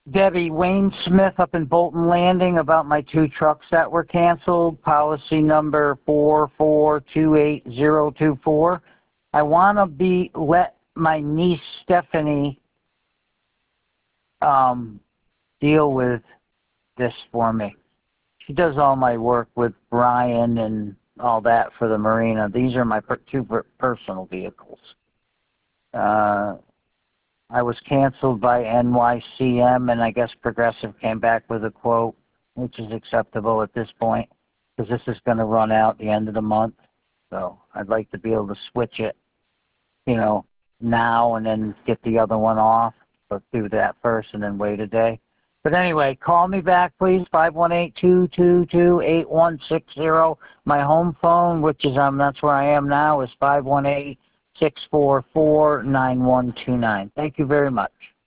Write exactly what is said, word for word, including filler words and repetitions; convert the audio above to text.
Debbie, Wayne Smith up in Bolton Landing about my two trucks that were canceled, policy number four four two eight zero two four. I want to be let my niece Stephanie um, deal with this for me. She does all my work with Brian and all that for the marina. These are my per two per personal vehicles. Uh, I was canceled by N Y C M, and I guess Progressive came back with a quote, which is acceptable at this point, because this is going to run out at the end of the month. So I'd like to be able to switch it, you know, now and then get the other one off, but do that first and then wait a day. But anyway, call me back, please, five one eight, two two two, eight one six zero. My home phone, which is, um, that's where I am now, is five one eight, six four four, nine one two nine. Thank you very much.